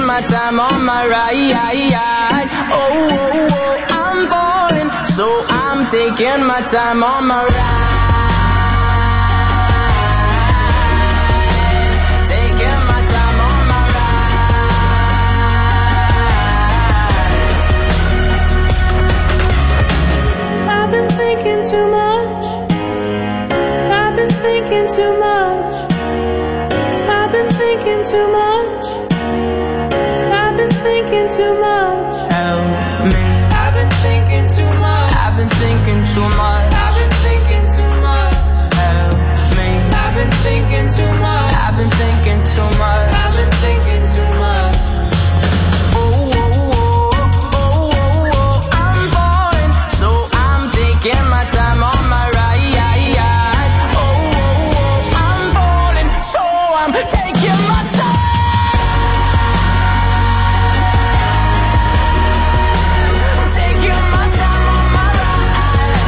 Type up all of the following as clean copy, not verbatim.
my time on my ride. Oh, oh, oh, I'm falling, so I'm taking my time on my ride. Taking my time on my ride. I've been thinking too much. I've been thinking too much. I've been thinking too much. I've been thinking too much. Help me. I've been thinking too much. I've been thinking too much. I've been thinking too much. Help me. I've been thinking too much. I've been thinking too much. I've been thinking too much. Oh, oh, oh, oh, oh, oh, I'm falling, so I'm taking my time on my ride. Oh, oh, oh, I'm falling, so I'm taking my time. Taking my time on my ride.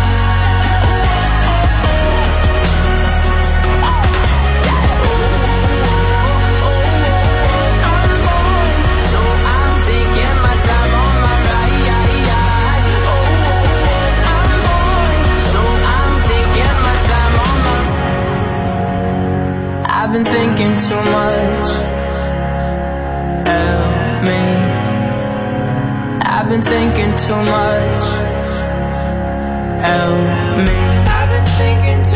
I'm falling, so I'm taking my time on my ride. Oh, I'm falling, so I'm taking my time on my. I've been thinking too much. Help me. I've been thinking too much. Help